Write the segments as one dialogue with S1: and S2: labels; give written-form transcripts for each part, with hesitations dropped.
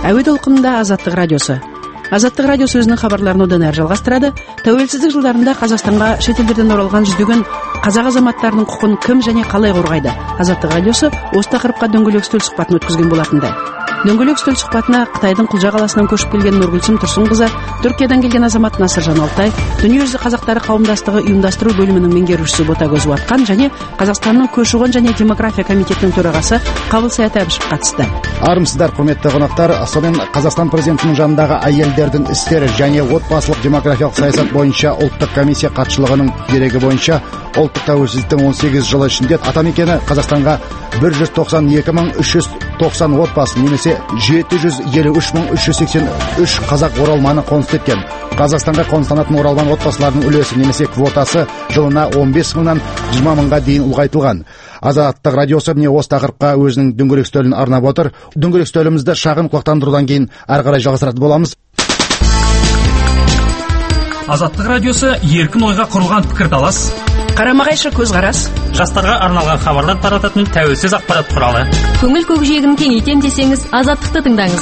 S1: әуе толқынында Азаттық радиосы. Азаттық радиосы өзінің хабарларын одан әрі жалғастырады. Тәуелсіздік жылдарында Қазақстанға шетелдерден оралған жүздеген қазақ азаматтарының құқын кім және қалай қорғайды? Азаттық радиосы осы тақырыпқа дөңгелек үстел сұхбатын өткізген болатындай. Дөңгелек үстел сұхбатына Қытайдың Құлжа қаласынан көшіп келген Нұргүлсім Тұрсынқызы, Түркиядан келген азамат Насыржан Алтай, Дүниежүзі қазақтары қауымдастығы ұйымдастыру бөлімінің меңгерушісі Ботагөз Уатқан және Қазақстанның көші-қон және демография комитетінің төрағасы Қабыл Саят Әбішев қатысты.
S2: Армысыздар, құрметті қонақтар. Сонымен Қазақстан президентінің жанындағы әйелдердің істері және отбасылық демографиялық саясат бойынша ұлттық комиссия хатшылығының дерегі бойынша ұлттық тәуелсіздіктің 18 жылы ішінде атамекені Қазақстанға 192.390 отбасы немесе 753.383 қазақ оралманы қоныс тепкен. Қазақстанға қоныстанатын оралман отбасылардың үлесі немесе квотасы жылына 15 мыңнан 20 мыңға дейін ұлғайтылған. Азаттық радиосы міне осы тақырыпқа өзінің дөңгелек үстелін арнап отыр. Дөңгелек үстелімізді шағын құлақтандырудан кейін ары қарай жалғастыратын боламыз.
S3: Азаттық радиосы еркін ойға құрылған пікірталас,
S1: қарама-қайшы көзқарас,
S3: жастарға арналған хабарлар тарататын тәуелсіз ақпарат құралы.
S4: Көңіл көкжиегін кеңейтем десеңіз, Азаттықты тыңдаңыз.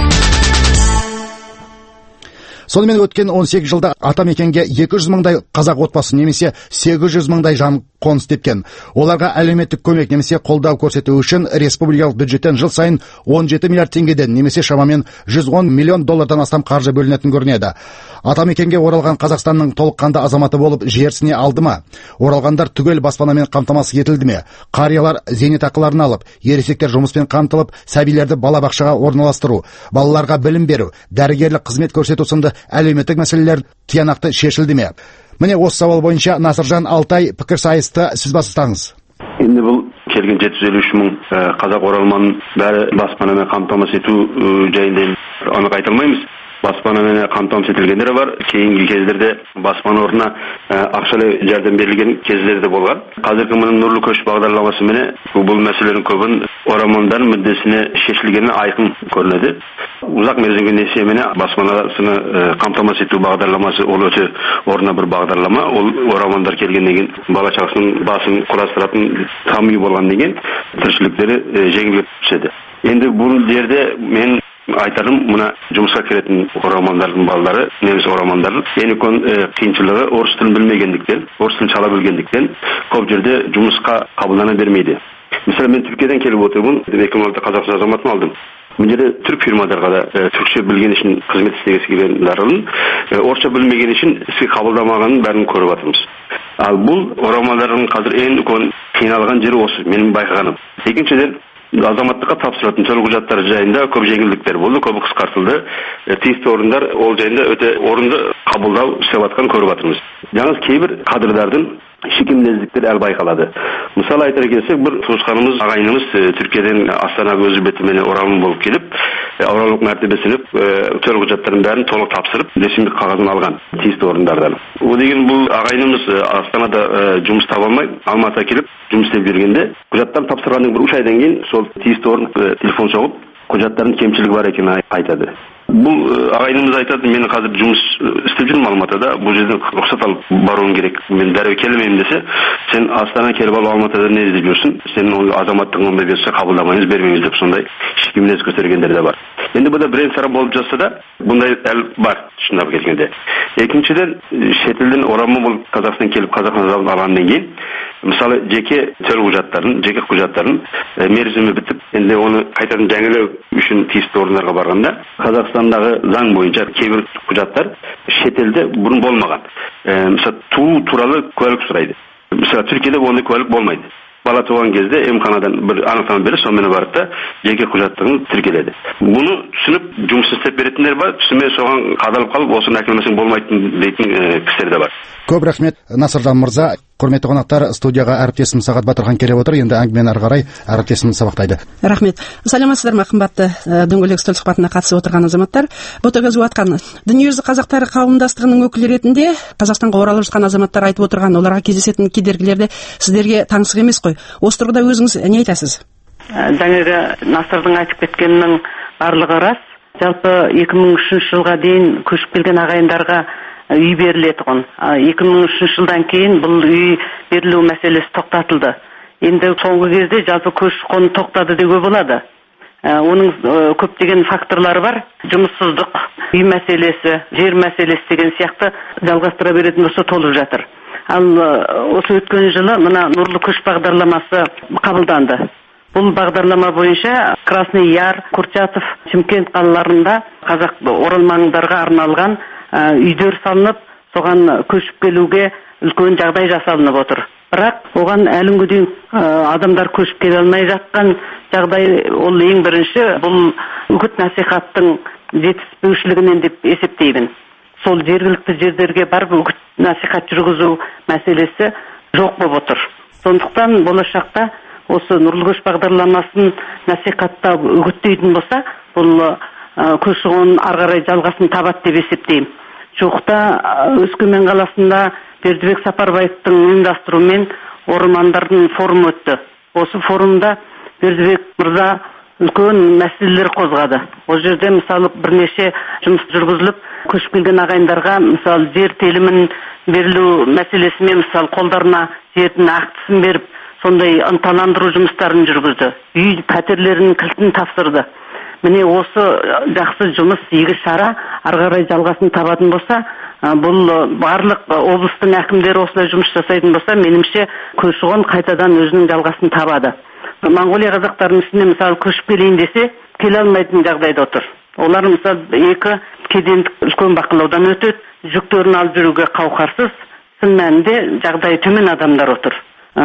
S2: Сонымен өткен 18 жылда атамекенге 200 мыңдай қазақ отбасы немесе 800 мыңдай жан қоныс тепкен. Оларға әлеуметтік көмек немесе қолдау көрсету үшін республикалық бюджеттен жыл сайын 17 миллиард теңгеден немесе шамамен 110 миллион доллардан астам қаржы бөлінетін көрінеді. Атамекенге оралған Қазақстанның толыққанды азаматы болып жерсіне алды ма? Оралғандар түгел баспанамен қамтамасыз етілді ме? Қариялар зейнетақыларын алып, ересектер жұмыспен қамтылып, сәбилерді балабақшаға орналастыру, балаларға білім беру, дәрігерлік қызмет көрсету сынды әлеуметтік мәселелер тиянақты шешілді ме? Міне осы сауал бойынша Насыржан Алтай пікірсайысты сіз бастаңыз.
S5: Енді бұл келген 753 мың қазақ оралманын бәрі баспанамен қамтамасыз ету жайында анық айта алмаймыз. Баспанамен қамтамасыз етілгендері бар. Кейінгі кездерде баспана орнына ақшалай жәрдем берілген кездерде болған. Қазіргі мұның нұрлы көш бағдарламасы менен бұл мәселелердің көбін оралмандардың мүддесіне шешілгені айқын көрінеді. Ұзақ мерзімге несиеменен баспанасыны қамтамасыз ету бағдарламасы ол өте орнына бір бағдарлама. Ол оралмандар келгеннен кейін бала шағасының басын құрастыратын там үй болған деген тіршіліктері жеңілдеп түседі. Енді бұл жерде мен айтарым, мына жұмысқа келетін оралмандардың балалары, немесе оралмандардың ең үлкен қиыншылығы орыс тілін білмегендіктен, орыс тілін шала білгендіктен көп жерде жұмысқа қабылдана бермейді. Мысалы, мен Түркиядан келіп отырмын, 2006 Қазақстан азаматын алдым. Бұл жерде түрк фирмаларға да түркше білген үшін қызмет істегісі келгендердің орысша білмеген үшін іске қабылдамағанын бәрін көріп жатырмыз. Ал бұл оралмандардың қазір ең үлкен қиналған жері осы, менің байқағаным. Екіншіден, азаматтыққа тапсыратын төлқұжаттар жайында көп жеңілдіктер болды, көп қысқартылды. Тиісті орындар ол жайында өте орынды қабылдау істеп жатқанын көріп жатырмыз. Жаңыз кейбір кадрлардың шикемдездіктер әлі байқалады. Мысалы айтар келсек, бір туысқанымыз, ағайынымыз Түркиядан Астанаға өзі бетімен оралман болып келіп, оралмандық мәртебесін төлқұжаттарын бәрін толық тапсырып, ресми қағазын алған тиісті орындардан. Ол деген бұл ағайынымыз Астанада жұмыс таба алмай, Алматыға келіп жұмыс істеп жүргенде, құжаттарын тапсырғаннан бір 3 айдан кейін сол тиісті орын телефон соғып, құжаттардың кемшілігі бар екенін айтады. Бұл ағайынымыз айтады, мен қазір жұмыс істеп жүрмін Алматыда, бұл жерден рұқсат алып баруым керек. Мен дәрі келмеймін десе, сен Астана келіп алып Алматыда не іздеп жүрсің? Сенің азаматтығың ондай берсе қабылдамаймыз, бермейміз деп сондай шикемінез көтергендер де бар. Енді бұда бірен-саран болып жатса да, бұндай әл бар, шындап келгенде. Екіншіден, шетелден оралман болып Қазақстан келіп Қазақстан азаматын алғаннан кейін, мысалы жеке төлқұжаттарын, жеке құжаттарын мерзімі бітіп, енді оны қайтадан жаңалау үшін тиісті орындарға барғанда, Қазақстандағы заң бойынша кейбір құжаттар шетелде бұрын болмаған. Мысалы туу туралы куәлік сұрайды. Мысалы Түркияда ондай куәлік болмайды. Бала туған кезде емханадан бір анықтама беріп, сонымен барып та жеке құжаттығын тіркеледі. Бұны түсініп жұмыс істеп беретіндер бар, түсінбей соған қадалып қалып, осыны әкелмесең болмайтын дейтін кісілер де бар.
S2: Көп рахмет, Насыржан мырза. Құрметті қонақтар, студияға әріптесім Сағат Батырхан келіп отыр. Енді әңгімені ары қарай әріптесім сабақтайды.
S1: Рахмет. Саламатсыздар ма, қымбатты дөңгелек үстел сұхбатына қатысып отырған азаматтар. Ботагөз Уатқан, Дүниежүзі қазақтары қауымдастығының өкілі ретінде Қазақстанға оралып жатқан азаматтар айтып отырған, оларға кездесетін кедергілерде сіздерге таңсық емес қой. Осы тұрғыда өзіңіз не айтасыз?
S6: Жаңағы Насырдың айтып кеткенінің барлығы рас. Жалпы 2003 жылға дейін көшіп келген ағайындарға үй беріледі ғой. 2003 жылдан кейін бұл үй берілу мәселесі тоқтатылды. Енді соңғы кезде жалпы көші-қон тоқтады деуге болады. Оның көптеген факторлары бар. Жұмыссыздық, үй мәселесі, жер мәселесі деген сияқты жалғастыра беретін болса толып жатыр. Ал осы өткен жылы мына Нұрлы көш бағдарламасы қабылданды. Бұл бағдарлама бойынша Красный Яр, Курчатов, Шымкент қалаларында қазақ оралмандарға арналған үйдер салынып, соған көшіп келуге үлкен жағдай жасалынып отыр. Бірақ оған әлі дейін адамдар көшіп келе алмай жатқан жағдай, ол ең бірінші бұл үгіт насихаттың жетіспеушілігінен деп есептеймін. Сол жергілікті жерлерге барып үгіт насихат жүргізу мәселесі жоқ болып отыр. Сондықтан болашақта осы Нұрлы көш бағдарламасын насихаттап үгіттейтін болса, бұл көші-қон ары қарай жалғасын табады деп есептеймін. Жуықта Өскемен қаласында Бердібек Сапарбаевтың ұйымдастыруымен ормандардың форумы өтті. Осы форумда Бердібек мырза үлкен мәселелер қозғады. Ол жерде мысалы бірнеше жұмыс жүргізіліп, көшіп келген ағайындарға мысалы жер телімін берілу мәселесімен мысалы қолдарына жердің актісін беріп, сондай ынталандыру жұмыстарын жүргізді. Үй пәтерлерінің кілтін тапсырды. Міне осы жақсы жұмыс, игі шара ары қарай жалғасын табатын болса, бұл барлық облыстың әкімдері осылай жұмыс жасайтын болса, меніңше көші-қон қайтадан өзінің жалғасын табады. Монғолия қазақтарының ішінде мысалы көшіп келейін десе, келе алмайтын жағдайда отыр. Олар мысалы екі кедендік үлкен бақылаудан өтеді, жүктерін алып жүруге қауқарсыз, шын мәнінде жағдайы төмен адамдар отыр.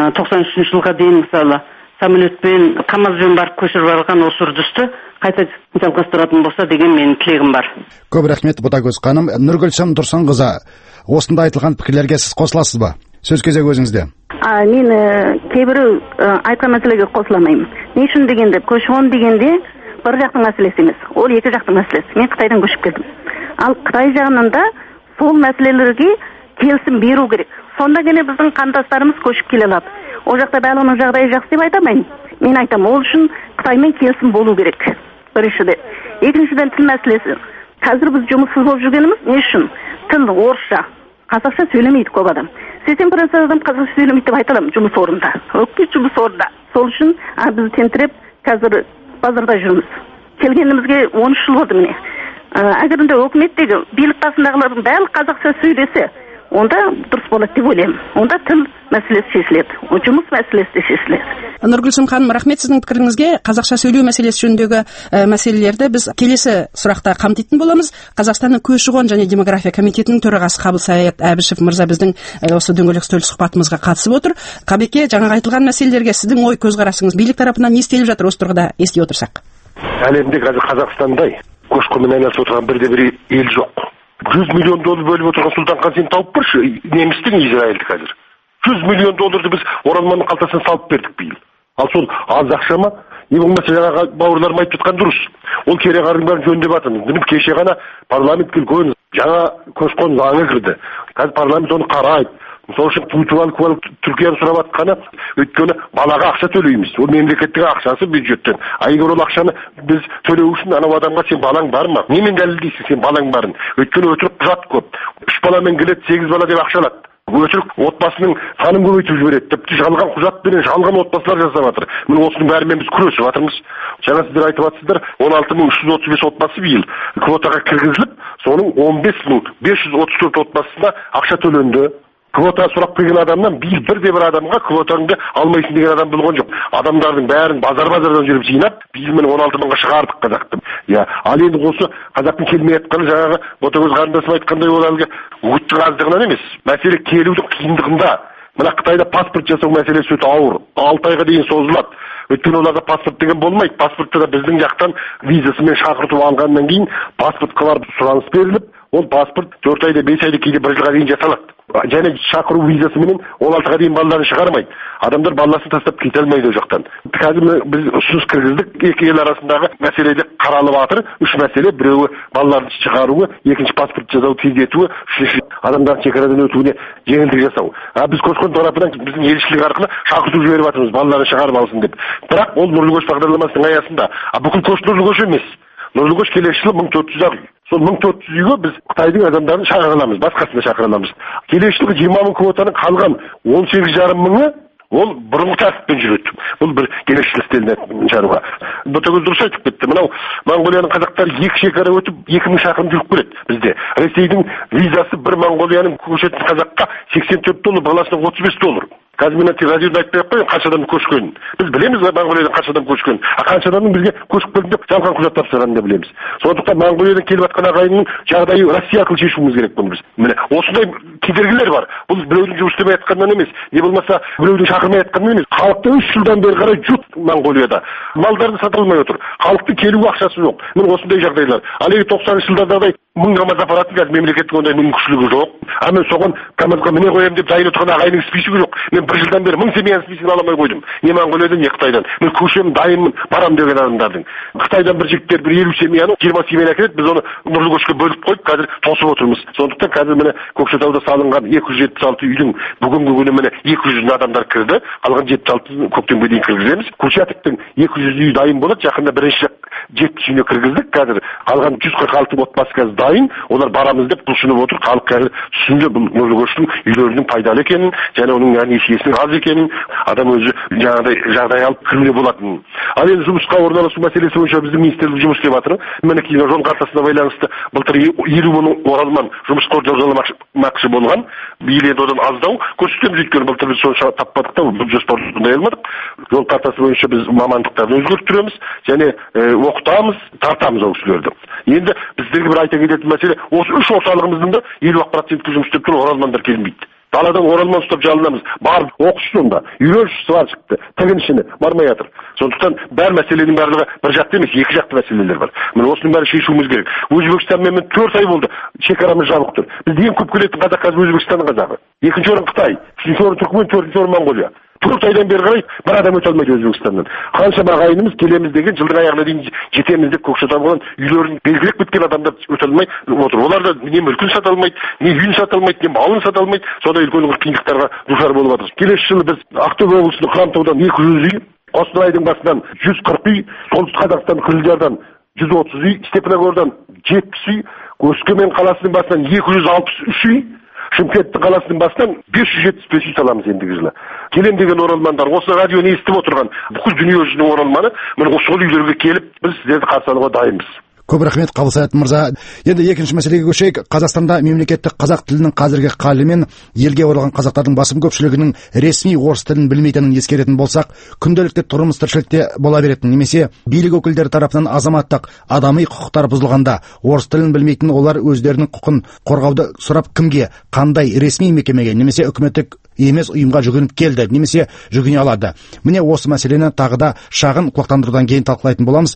S6: 93 жылға дейін мысалы самолетпен, КамАЗбен барып көшіріп алған осы үрдісті қайта жалғастыратын болса деген менің тілегім бар.
S2: Көп рахмет, Ботагөз ханым. Нұргүлсім Тұрсынқызы, осында айтылған пікірлерге сіз қосыласыз ба? Сөз кезегі өзіңізде.
S7: Мен кейбір айтқан мәселеге қосыламаймын. Не үшін дегенде, көші-қон дегенде бір жақтың мәселесі емес, ол екі жақтың мәселесі. Мен Қытайдан көшіп келдім. Ал Қытай жағынан да сол мәселелерге келісім беру керек. Сонда гene біздің қандастарымыз көшіп келе алады. Ол жақта бәрі оның жағдайы жақсы деп айтамайын. Мен айтам, ол үшін Қытаймен келісім болу керек. Біріншіден. Екіншіден тіл мәселесі. Қазір біз жұмыссыз болып жүргеніміз не үшін? Тіл орысша, қазақша сөйлемейді көп адам. 80% адам қазақша сөйлемейді деп айта аламын жұмыс орнында. Өкпет жұмыс орнында. Сол үшін біз тентіреп қазір базарда жүрміз. Келгенімізге 13 жыл болды міне. Әгерінде өкіметтегі билік басындағылардың бәрі қазақша сөйлесе, онда дұрыс болады деп ойлаймын. Онда тіл мәселесі шешіледі, жұмыс мәселесі де шешіледі.
S1: Нұргүлсім ханым, рахмет сіздің пікіріңізге. Қазақша сөйлеу мәселесі жөніндегі мәселелерді біз келесі сұрақта қамтитын боламыз. Қазақстанның көші-қон және демография комитетінің төрағасы Қабылсаят Әбішев мырза біздің осы дөңгелек үстел сұхбатымызға қатысып отыр. Қабеке, жаңа айтылған мәселелерге сіздің ой көзқарасыңыз, билік тарапынан не істеліп жатыр осы тұрғыда ести отырсақ?
S8: Әлемде қазір Қазақстандай көші-қонмен айналысып отырған бірде-бір ел жоқ. 100 миллион доллар бөліп отырған Сұлтанхан, сен тауып бірші, немістің Израильді қазір. 100 миллион долларды біз оралманның қалтасына салып бердік биыл. Ал сол аз ақша ма? Не болмаса жаңағы бауырларым айтып жатқан дұрыс. Ол кереғардың бәрін жөндеп жатырмыз. Міне кеше ғана парламентке үлкен жаңа көші-қон заңы кірді. Қазір парламент оны қарайды. Сол үшін путуал Түркияны сұрап жатқаны, өйткені балаға ақша төлейміз. Ол мемлекеттің ақшасы бюджеттен. Егер ол ақшаны біз төлеу үшін анау адамға сен балаң бар ма? Немен дәлелдейсің сен балаң барын? Өйткені өтірік құжат көп. 3 баламен келеді, 8 бала деп ақша алады. Өтірік отбасының санын көбейтіп жібереді. Тіпті жалған құжатпен жалған отбасылар жасап жатыр. Міне осының бәрімен біз күресіп жатырмыз. Жаңа сіздер айтып жатсыздар, 16335 отбасы биыл квотаға кіргізіліп, соның 15534 отбасына ақша төленді. Квота сұрап келген адамнан бірде-бір адамға квотаңды алмайсың деген адам болған жоқ. Адамдардың бәрін базардан жүріп жинап, біз міне 16 мыңға шығардық қазақтың. Ал енді осы қазақтың келмей жатқаны жаңағы Ботагөз қарындасым айтқандай ол әлгі үгіттің аздығынан емес, мәселе келудің қиындығында. Мына Қытайда паспорт жасау мәселесі өте ауыр. 6 айға дейін созылады. Өйткені оларда паспорт деген болмайды. Паспортты да біздің жақтан визасымен шақыртып алғаннан кейін паспортқа барып сұраныс беріліп, ол паспорт 4 айда, 5 айда, кейде 1 жылға дейін жасалады. Және шақыру визасымен 16-ға дейін балаларын шығармайды. Адамдар баласын тастап кете алмайды ол жақтан. Қазір біз ұсыныс кіргіздік, екі ел арасындағы мәселеде қаралып жатыр. 3 мәселе, біреуі балаларды шығаруы, екінші паспорт жасау тездетуі, үшінші адамдардың шекарадан өтуіне жеңілдік жасау. Біз көші-қон тарапынан біздің елшілік арқылы шақырту жіберіп жатырмыз, балаларын шығарып алсын деп. Бірақ ол Нұрлы көш бағдарламасының аясында, бүкіл көш Нұрлы көш емес. Нұрлы көш келесі жылы 1400 үй. Сол 1400 үйге біз Қытайдың адамдарын шақыра аламыз, басқасына шақыра аламыз. Келесі жылы 20 мың квотаның қалған 18,5 мыңы ол бұрынғы тәртіппен жүреді. Бұл бір келешіліктен шаруа. Ботагөз дұрыс айтып кетті. Мынау Моңғолияның қазақтары екі шекара өтіп 2000 шақырым жүріп келеді бізде. Ресейдің визасы бір Моңғолияның көшетін қазаққа $84, баласына $35. Қазір мен радиода айтпай ақ қояйын қанша адам көшкенін. Біз білеміз Моңғолиядан қанша адам көшкенін. Қанша адамның бізге көшіп келді деп жалған құжат тапсырғанын да білеміз. Сондықтан Моңғолиядан келіп жатқан ағайынның жағдайы Россия арқылы шешуіміз керек бұны біз. Міне осындай кедергілер бар. Бұл біреудің жұмыс істемей жатқанынан емес, не болмаса біреудің шақырмай жатқанынан емес. Халықты 3 жылдан бері қарай жұт Моңғолияда. Малдарды сата алмай отыр. Халықтың келу ақшасы жоқ. Міне осындай жағдайлар. Ал 90-шы жылдардағыдай 1000 КамАЗ апаратын қазір мемлекеттің ондай мүмкіншілігі жоқ. А мен соған КамАЗға міне қоямын деп дайын отырған ағайынның списогі жоқ. Мен бір жылдан бері 1000 семьяның списогін ала алмай қойдым. Не Моңғолиядан, не Қытайдан. Мен көшемін, дайынмын, барам деген адамдардың. Қытайдан бір жігіттер бір 50 семьяны 20 семьяны әкеледі, біз оны нұрлы көшке бөліп қойып, қазір тосып отырмыз. Сондықтан қазір міне Көкшетауда салынған 276 үйдің бүгінгі күні міне 200 адамдар кірді. Қалған 76-ын көктемге дейін кіргіземіз. Курчатовтың 200 үй дайын болады. Жақында бірінші 70 үйіне кіргіздік. Қазір қалған 146 отбасы қазір дайын. Олар барамыз деп құлшынып отыр. Халық қазір түсінді бұл нұрлы көштің үйлерінің пайдалы екенін, және оның несиесінің аз екенін, адам өзі жаңағыдай жағдай алып кіруге болатынын. Ал енді жұмысқа орналасу мәселесі бойынша біздің министрлік жұмыс істеп жатыр. Мінекей жол картасына байланысты былтыр 50 мың оралман жұмысқа жарияламақшы болған. Биыл енді одан аздау көрсетеміз, өйткені былтыр біз сонша таппадық та бұл жоспарды орындай алмадық. Жол картасы бойынша біз мамандықтарды өзгертіреміз және оқытамыз, тартамыз ол кісілерді. Енді біздерге бір айта кететін мәселе, осы 3 орталығымыздың да 50% жұмыс істеп тұр, оралмандар келмейді. Даладан оралман ұстап жалынамыз. Бар оқышы сонда, үйреншісі бар шықты, тігіншіні бармай жатыр. Сондықтан бәр мәселенің барлығы бір жақты емес, екі жақты мәселелер бар. Міне осының бәрін шешуіміз керек. Өзбекстанмен 4 ай болды, шекарамыз жабық тұр. Бізде ең көп келетін қазақ қазір Өзбекстанның қазағы. Екінші орын Қытай, үшінші орын Түркмен, төртінші орын Моңғолия. 4 айдан бері қарай бір адам өте алмайды Өзбекстаннан. Қаншама ағайынымыз келеміз деген жылдың аяғына дейін жетеміз деп Көкшетаудан үйлерін белгілеп кеткен адамдар өте алмай отыр. Олар да не мүлкін сата алмайды, не үйін сата алмайды, не малын сата алмайды. Сондай үлкен қиындықтарға душар болып жатыр. Келесі жылы біз Ақтөбе облысының Хромтаудан 200 үй, Қостанайдың басынан 140 үй, солтүстік Қазақстан Қызылжардан 130 үй, Степногордан 70 үй, Өскемен қаласының басынан 263 үй, Шымкенттің қаласының басынан 575 үй саламыз ендігі жылы. Келем деген оралмандар, осы радионы естіп отырған бүкіл дүние жүзінің оралманы, міне осы үйлерге келіп, біз сіздерді қарсы алуға дайынбыз.
S2: Көп рахмет Қабылсаят мырза. Енді екінші мәселеге көшейік. Қазақстанда мемлекеттік қазақ тілінің қазіргі халі мен елге оралған қазақтардың басым көпшілігінің ресми орыс тілін білмейтінін ескеретін болсақ, күнделікті тұрмыс тіршілікте бола беретін немесе билік өкілдері тарапынан азаматтық адами құқықтар бұзылғанда орыс тілін білмейтін олар өздерінің құқын қорғауды сұрап кімге, қандай ресми мекемеге немесе үкіметтік емес ұйымға жүгініп келді немесе жүгіне алады. Міне осы мәселені тағы да шағын құлақтандырудан кейін талқылайтын боламыз.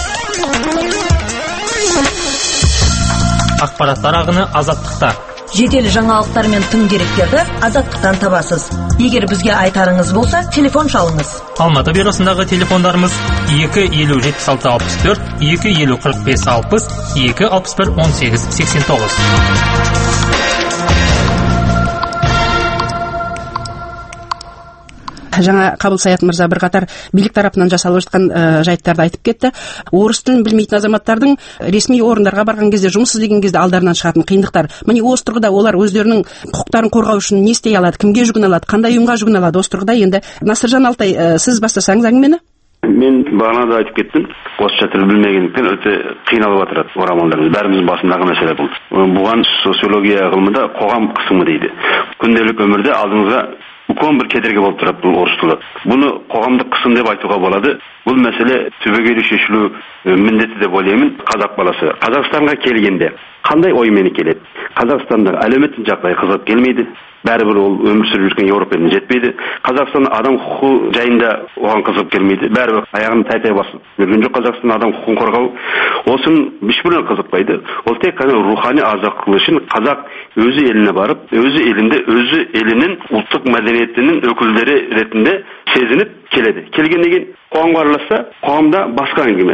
S3: Ақпараттар ағыны азаттықта.
S9: Жедел жаңалықтар мен тың деректерді азаттықтан табасыз. Егер бізге айтарыңыз болса, телефон шалыңыз.
S3: Алматы бюросындағы телефондарымыз 250-76-64, 250-45-60, 261-18-89.
S1: Жаңа Қабылсаят мырза бірқатар билік тарапынан жасалып жатқан жайттарды айтып кетті. Орыс тілін білмейтін азаматтардың ресми орындарға барған кезде, жұмыс іздеген кезде алдарынан шығатын қиындықтар. Міне осы тұрғыда олар өздерінің құқықтарын қорғау үшін не істей алады, кімге жүгіне алады, қандай ұйымға жүгіне алады? Осы тұрғыда енді Насыржан Алтай, сіз бастасаңыз әңгімені.
S5: Мен бағана да айтып кеттім. Орысша тіл білмегендіктен өте қиналып жатыр орамалдарымыз. Бәріміздің басындағы мәселе бұл. Бұған социология ғылымында қоғам қысымы дейді. Күнделік өмірде алдыңызға үлкен бір кедергі болып тұрады бұл орыс тілі. Бұны қоғамдық қысым деп айтуға болады. Бұл мәселе түбегейлі шешілу міндеті деп ойлаймын. Қазақ баласы Қазақстанға келгенде қандай оймен келеді? Қазақстанда әлеуметтік жағдай қызығып келмейді. Бәрібір ол өмір сүріп жүрген Еуропа еліне жетпейді. Қазақстан адам құқығы жайында оған қызығып келмейді. Бәрібір аяғын тай басып жүрген жоқ. Қазақстан адам құқығын қорғау осын ешбіріне қызықпайды. Ол тек қана рухани азаттық үшін қазақ өзі еліне барып, өзі елінде, өзі елінің ұлттық мәдениетінің өкілдері ретінде сезініп келеді. Келгеннен кейін қоғамға араласса, қоғамда басқа әңгіме.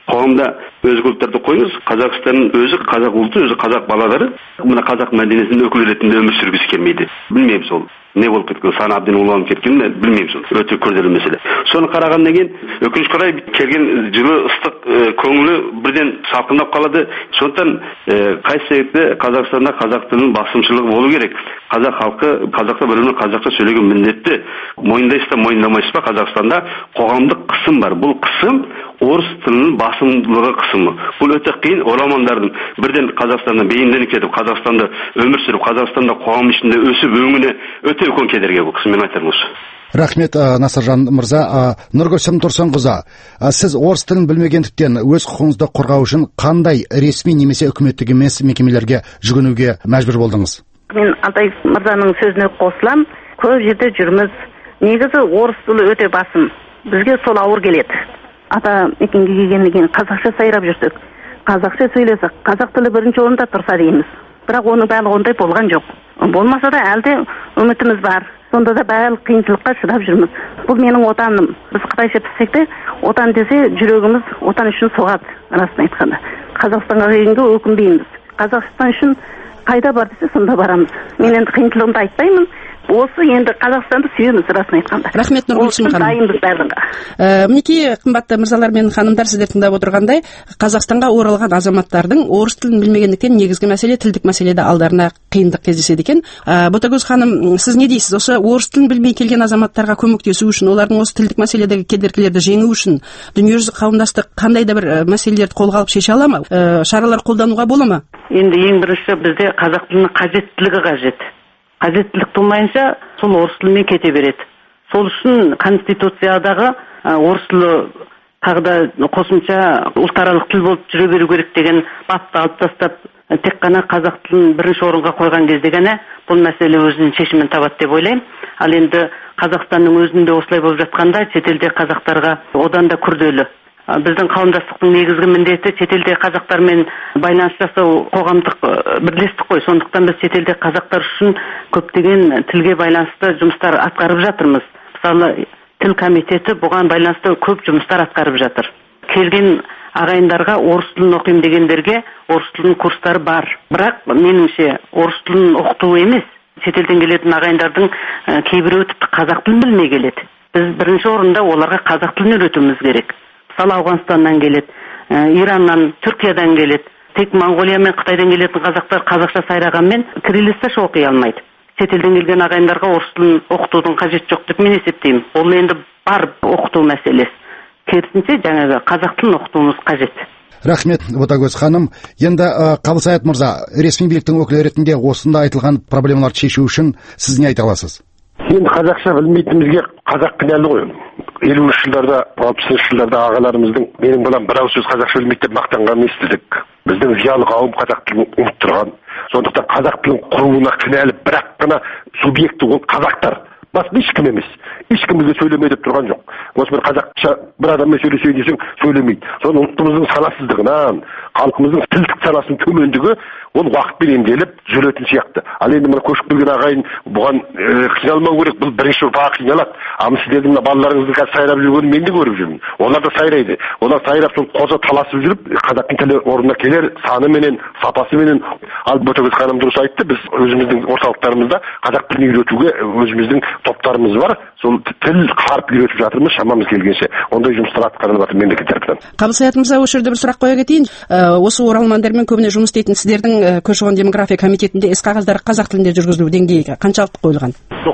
S5: қоғамда өзге ұлттарды қойыңыз, Қазақстанның өзі қазақ ұлты, өзі қазақ балалары мына қазақ мәдениетінің өкілі ретінде өмір сүргісі келмейді. Білмеймін сол не болып кеткен, саны әбден уланып кеткенін білмеймін, сол өте күрделі мәселе. Соны қарағаннан кейін өкінішке орай келген жылы ыстық көңілі бірден салқындап қалады. Сондықтан қай себепті Қазақстанда қазақ тілінің басымшылығы болу керек. Қазақ халқы қазақта бір-бірімен қазақша сөйлеген міндетті. Мойындайсыз ба, мойындамайсыз ба, Қазақстанда қоғамдық қысым бар. Бұл қысым орыс тілінің басымдылығы қысымы. Бұл өте қиын. Оралмандардың бірден Қазақстанда бейімденіп кетіп, Қазақстанда өмір сүріп, Қазақстанда қоғам ішінде өсіп өңіне өте үлкен кедергі бұл кісі. Мен айтарым осы.
S2: Рахмет, Насыржан мырза. Нұргүлсім Тұрсынқызы, сіз орыс тілін білмегендіктен өз құқығыңызды қорғау үшін қандай ресми немесе үкіметтік емес мекемелерге жүгінуге мәжбүр болдыңыз?
S7: Мен Алтай мырзаның сөзіне қосылам. Көп жерде жүрміз. Негізі орыс тілі өте басым. Бізге сол ауыр келеді. Ата мекенге келгеннен кейін қазақша сайрап жүрсек, қазақша сөйлесек, қазақ тілі бірінші орында тұрса дейміз. Бірақ оның барлығы ондай болған жоқ. Болмаса да әлде үмітіміз бар. Сонда да барлық қиыншылыққа шыдап жүрміз. Бұл менің отаным. Біз қытайша піссек те, отан десе жүрегіміз отан үшін соғады, расын айтқанда. Қазақстанға келгенге өкінбейміз. Қазақстан үшін қайда бар десе, сонда барамыз. Мен енді қиыншылығымды айтпаймын. Осы енді Қазақстанды сүйеміз, расын айтқанда.
S1: Рахмет, Нұргүлсім ханым.
S7: Дайынбыз барлығы.
S1: Мінекей, қымбатты мырзалар мен ханымдар, сіздер тыңдап отырғандай, Қазақстанға оралған азаматтардың орыс тілін білмегендіктен негізгі мәселе тілдік мәселеде алдарына қиындық кездеседі екен. Ботагөз ханым, сіз не дейсіз? Осы орыс тілін білмей келген азаматтарға көмектесу үшін, олардың осы тілдік мәселедегі кедергілерді жеңу үшін дүниежүзілік қауымдастық қандай да бір мәселелерді қолға алып шеше ала ма? Шаралар қолдануға бола ма?
S6: Енді ең бірінші бізде қазақ тілінің қажеттілігі қажет. Қажеттілік тумайынша сол орыс тілімен кете береді. Сол үшін Конституциядағы орыс тілі тағы да қосымша ұлтаралық тіл болып жүре беру керек деген бапты алып тастап, тек қана қазақ тілін бірінші орынға қойған кезде ғана бұл мәселе өзінің шешімін табады деп ойлаймын. Ал енді Қазақстанның өзінде осылай болып жатқанда шетелде қазақтарға одан да күрделі. Біздің қауымдастықтың негізгі міндеті шетелде қазақтармен байланыс жасау, қоғамдық бірлестік қой. Сондықтан біз шетелде қазақтар үшін көптеген тілге байланысты жұмыстар атқарып жатырмыз. Мысалы, тіл комитеті бұған байланысты көп жұмыстар атқарып жатыр. Келген ағайындарға орыс тілін оқимын дегендерге орыс тілінің курстары бар. Бірақ меніңше орыс тілін оқыту емес, шетелден келетін ағайындардың кейбіреуі тіпті қазақ тілін білмей келеді. Біз бірінші орында оларға қазақ тілін үйретуіміз керек. Мысалы, Ауғанстаннан келеді, Ираннан, Түркиядан келеді. Тек Монғолия мен Қытайдан келетін қазақтар қазақша сайрағанмен кириллицаша оқи алмайды. Шетелден келген ағайындарға орыс тілін оқытудың қажет жоқ деп мен есептеймін. Ол енді бар оқыту мәселесі. Керісінше жаңағы қазақ тілін оқытуымыз қажет.
S2: Рахмет, Ботагөз ханым. Енді Қабылсаят мырза, ресми биліктің өкілі ретінде осында айтылған проблемаларды шешу үшін сіз не айта аласыз?
S8: Енді қазақша білмейтінімізге қазақ кінәлі ғой. 50-ші жылдарда, 60-ші жылдарда ағаларымыздың менің балам бір ауыз сөз қазақша білмейді деп мақтанғанын естідік. Біздің зиялы қауым қазақ тілін ұмыттырған. Сондықтан қазақ тілін құруына кінәлі бірақ қана субъекті ол қазақтар. Басқа ешкім емес. Ешкім бізге сөйлемей деп тұрған жоқ. Осы бір қазақша бір адаммен сөйлесейін десең сөйлемейді. Соны ұлтымыздың санасыздығынан, халқымыздың тілдік санасының төмендігі ол уақытпен емделіп жүретін сияқты. Ал енді мына көшіп келген ағайын бұған қиналмау керек. Бұл бірінші ұрпағы қиналады. Ал сіздердің мына балаларыңыздың қазір сайрап жүргенін мен де көріп жүрмін. Олар да сайрайды. Олар сайрап сол қоза таласып жүріп, қазақтың тілі орнына келер, саныменен, сапасыменен. Ал Ботагөз ханым дұрыс айтты. Біз өзіміздің орталықтарымызда қазақ тілін үйретуге өзіміздің топтарымыз бар. Сол тіл қарып үйретіп жатырмыз шамамыз келгенше. Ондай жұмыстар атқарылып жатыр мемлекет тарапынан.
S1: Қабылсаят мырза, осы жерде бір сұрақ қоя кетейін. Осы оралмандармен көбіне жұмыс істейтін сіздердің көші-қон демография комитетінде іс қағаздары қазақ тілінде жүргізілу деңгейі қаншалықты қойылған?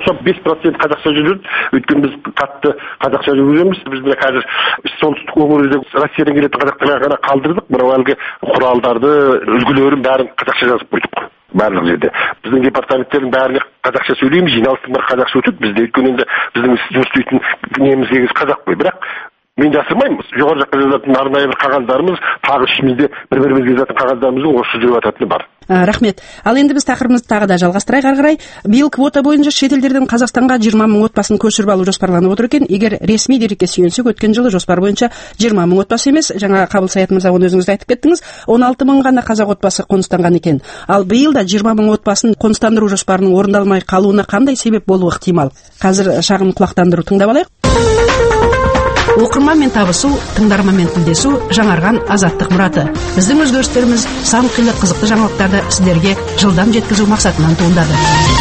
S8: 95% қазақша жүреді. Өйткені біз қатты қазақша жүргіземіз. Біз мына қазір солтүстік өңірде Россиядан келетін қазақтарға ғана қалдырдық. Мынау әлгі құралдарды, үлгілерін бәрін қазақша жазып қойдық. Барлық жерде. Біздің департаменттердің бәріне қазақша сөйлейміз, жиналыстың бәрі қазақша өтеді. Бізде өйткені енді біздің жұмыс істейтін немізге қазақ қой. Бірақ мен жасырмаймын. Жоғары жаққа жазатын арнайы бір қағаздарымыз, тағы ішімізде бір-бірімізге жазатын қағаздарымыздың осы жүріп жататыны бар.
S1: Рахмет. Ал енді біз тақырыбымызды тағы да жалғастырайық ары қарай. Биыл квота бойынша шетелдерден Қазақстанға 20 мың отбасын көшіріп алу жоспарланып отыр екен. Егер ресми дерекке сүйенсек, өткен жылы жоспар бойынша 20 мың отбасы емес, жаңа Қабылсаят мырза оны өзіңіз айтып кеттіңіз, 16 мың ғана қазақ отбасы қоныстанған екен. Ал биыл да 20 мың отбасын қоныстандыру жоспарының орындалмай қалуына қандай себеп болуы ықтимал? Қазір шағын құлақтандыру тыңдап алайық. Оқырманмен табысу, тыңдарманмен тілдесу жаңарған азаттық мұраты. Біздің өзгерістеріміз сан қилы қызықты жаңалықтарды сіздерге жылдам жеткізу мақсатынан туындады.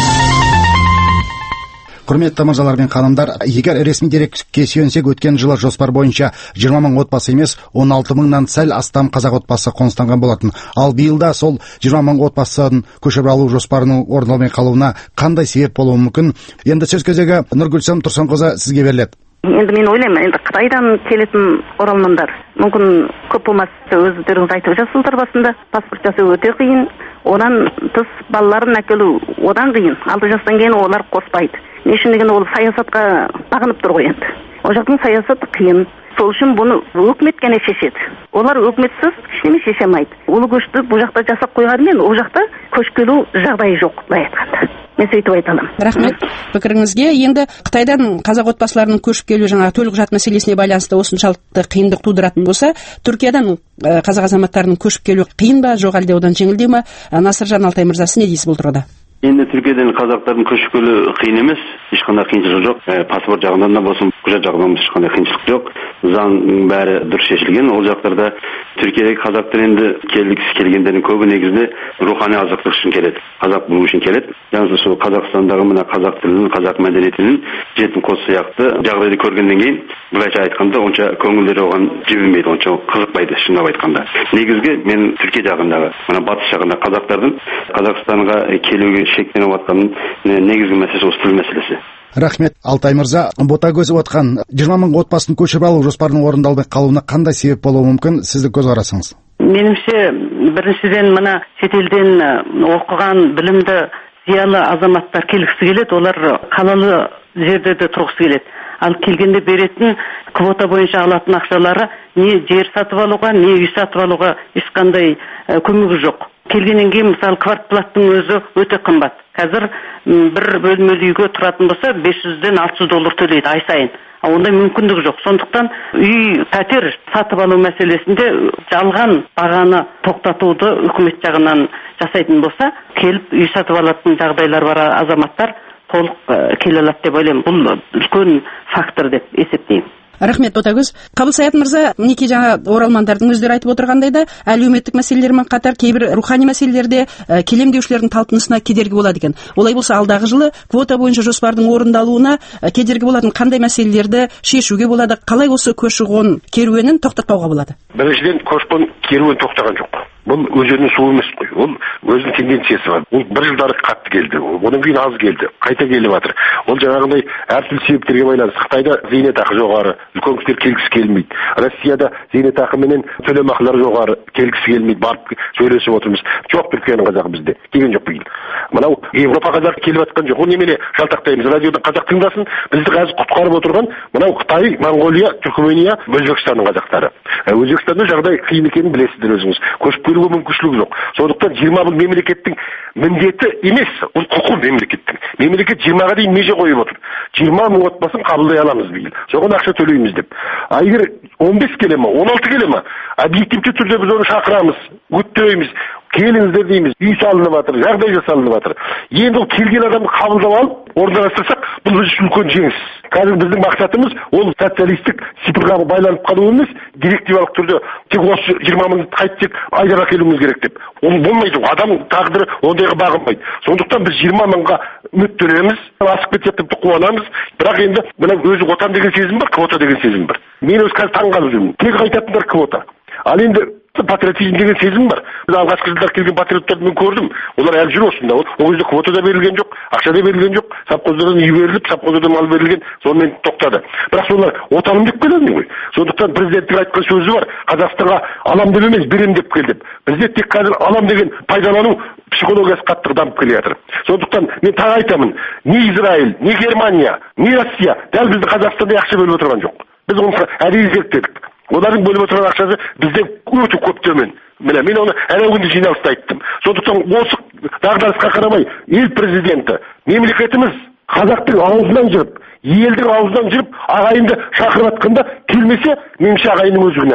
S2: Құрметті мырзалар мен ханымдар, егер ресми дерекке сүйенсек, өткен жылы жоспар бойынша 20 мың отбасы емес, 16 мыңнан сәл астам қазақ отбасы қоныстанған болатын. Ал биылда сол 20 мың отбасын көшіріп алу жоспарының орындалмай қалуына қандай себеп болуы мүмкін? Енді сөз кезегі Нұргүлсім Тұрсынқызы сізге беріледі.
S7: Енді мен ойлаймын, енді Қытайдан келетін оралмандар мүмкін көп болмаса, өздеріңіз айтып жатсыздар басында, паспорт жасау өте қиын, одан тыс балаларын әкелу одан қиын. 6 жастан кейін олар қоспайды. Не үшін деген ол саясатқа бағынып тұр ғой енді. Ол жақтың саясаты қиын. Сол үшін бұны өкімет қана шешеді. Олар өкіметсіз ештеңе шеше алмайды. Ұлы көшті бұл жақта жасап қойғанымен, ол жақта көшіп келу жағдайы жоқ, былай айтқанда. Мен сөйтіп айта аламын.
S1: Рахмет пікіріңізге. Енді Қытайдан қазақ отбасыларының көшіп келу жаңағы төлқұжат мәселесіне байланысты осыншалықты қиындық тудыратын болса, Түркиядан қазақ азаматтарының көшіп келу қиын ба, жоқ әлде одан жеңілдеу ме? Насыржан Алтай мырза, сіз не дейсіз бұл тұрғыда?
S5: Енді Түркиядан қазақтардың көшіп келуі қиын емес, ешқандай қиыншылық жоқ. Паспорт жағынан да болсын, құжат жағынан да ешқандай қиыншылық жоқ. Заң бәрі дұрыс шешілген. Ол жақтарда Түркиядағы қазақтар енді келгендердің көбі негізінде рухани азықтық үшін келеді. Қазақ болу үшін келеді. Яғни сол Қазақстандағы мына қазақ тілінің, қазақ мәдениетінің жетім қос сияқты жағдайды көргеннен кейін, былайша айтқанда, онша көңілдері оған жібімейді, онша қызықпайды, шынап айтқанда. Негізгі мен Түркия жағындағы, мына батыс жағында қазақтардың Қазақстанға келуге шектеніп жатқан негізгі мәселесі осы тіл мәселесі.
S2: Рахмет, Алтай мырза. Ботагөзіп отқан 20 мың отбасын көшіріп алу жоспарының орындалмай қалуына қандай себеп болуы мүмкін? Сізді көзқарасыңыз.
S6: Меніңше, біріншіден мына шетелден оқыған білімді зиялы азаматтар келгісі келеді, олар қалалы жерде де тұрғысы келеді. Ал келгенде беретін квота бойынша алатын ақшалары не жер сатып алуға, не үй сатып алуға ешқандай көмегі жоқ. Келгеннен кейін, мысалы, квартплаттың өзі өте қымбат. Қазір бір бөлмелі үйге тұратын болса, $500-ден $600 төлейді ай сайын. Ондай мүмкіндік жоқ. Сондықтан үй, пәтер сатып алу мәселесінде жалған бағаны тоқтатуды үкімет жағынан жасайтын болса, келіп үй сатып алатын жағдайлар бар азаматтар толық келе алады деп ойлаймын. Бұл үлкен фактор деп есептеймін.
S1: Рахмет, Ботагөз. Қабылсаят мырза, неке жаңа оралмандардың өздері айтып отырғандай да, әлеуметтік мәселелермен қатар кейбір рухани мәселелерде келемдеушілердің талпынысына кедергі болады екен. Олай болса, алдағы жылы квота бойынша жоспардың орындалуына кедергі болатын қандай мәселелерді шешуге болады? Қалай осы көші-қон керуенін тоқтатпауға болады?
S8: Біріншіден, көші-қон керуен тоқтаған жоқ. Бұл өзеннің суы емес қой. Ол өзінің тенденциясы бар. Ол бір жылдары қатты келді, одан кейін аз келді, қайта келіп жатыр. Ол жаңағындай әртүрлі себептерге байланысты. Қытайда зейнетақы жоғары, үлкен кісілер келгісі келмейді. Россияда зейнетақы менен төлемақылар жоғары, келгісі келмейді. Барып сөйлесіп отырмыз. Жоқ, Түркияның қазағы бізде. Келген жоқ биыл. Мынау Европа қазақ келіп жатқан жоқ. Ол немене жалтақтаймыз? Радиодан қазақ тыңдасын. Бізді қазір құтқарып отырған мынау Қытай, Монғолия, Түркмения, Өзбекстанның қазақтары. Өзбекстанда жағдай қиын екенін білесіздер өзіңіз. Көшіп келуге мүмкіншілік жоқ. Сондықтан 20 мың мемлекеттің міндеті емес, ол құқы мемлекеттің. Мемлекет 20-ға дейін меже қойып отыр. 20 мың отбасын қабылдай аламыз биыл. Соған ақша төлейміз деп. Егер 15 келе ме, 16 келе ме, объективті түрде біз оны шақырамыз, үгіттейміз, келіңіздер дейміз, үй салынып жатыр, жағдай жасалынып жатыр. Енді ол келген адамды қабылдап алып, орналастырсақ, бұл біз үшін үлкен жеңіс. Қазір біздің мақсатымыз ол социалистік сипатқа байланып қалу емес, директивалық түрде тек осы 20 мыңды қайтсек айдап әкелуіміз керек деп. Ол болмайды, адам тағдыры ондайға бағынбайды. Сондықтан біз 20 мыңға үміттенеміз, асып кетсек тіпті қуанамыз. Бірақ енді мына өзі отан деген сезім бар, квота деген сезім бар. Мен өз қазір таңғалып жүрмін. Тек айтатындар квота. Ал енді патриотизм деген сезім бар. Біз алғашқы жылдар келген патриоттарды мен көрдім. Олар әлі жүр осында. Ол кезде квота да берілген жоқ, ақша да берілген жоқ. Совхоздардан үй беріліп, совхоздардан мал берілген, сонымен тоқтады. Бірақ солар отаным деп келеді ғой. Сондықтан президенттің айтқан сөзі бар. Қазақстанға алам деп емес, берем деп кел деп. Бізде тек қазір алам деген пайдалану психологиясы қатты дамып келе жатыр. Сондықтан мен тағы айтамын, не Израиль, не Германия, не Россия дәл бізді Қазақстанда ақша бөліп отырған жоқ. Біз оны әдейі зерттедік. Олардың бөліп отырған ақшасы бізде өте көп төмен. Мен оны әр күнде жиналыста айттым. Сондықтан осы дағдарысқа қарамай, ел президенті, мемлекетіміз қазақтың аузынан жүріп, елдің аузынан жүріп, ағайынды шақырып атқанда келмесе, меніңше ағайынның өзі кінәлі.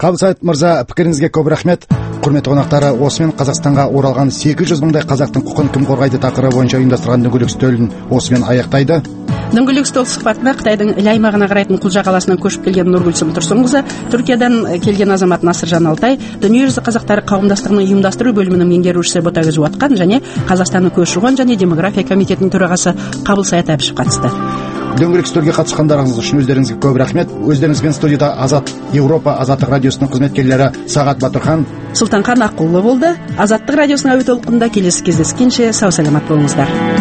S2: Қабылсаев мырза, пікіріңізге көп рахмет. Құрметті қонақтары, осымен Қазақстанға оралған 800 мыңдай қазақтың құқын кім қорғайды тақырыбы бойынша ұйымдастырған дөңгелек үстелін осымен аяқтайды.
S1: Дөңгелек үстел сұхбатына Қытайдың Іле аймағына қарайтын Құлжа қаласынан көшіп келген Нұргүлсім Тұрсынқызы, Түркиядан келген азамат Насыржан Алтай, Дүниежүзі қазақтары қауымдастығының ұйымдастыру бөлімінің меңгерушісі Ботагөз Уатқан және Қазақстанның көші-қон және демография комитетінің төрағасы Қабылсаят Әбішев қатысты.
S2: Дөңгелек үстелге қатысқандарыңыз үшін өздеріңізге көп рахмет. Өздеріңізбен студияда Азат Еуропа Азаттық радиосының қызметкерлері Сағат Батырхан,
S1: Сұлтанхан Аққұлы болды. Азаттық радиосының әуе толқынында келесі кездескенше сау саламат болыңыздар.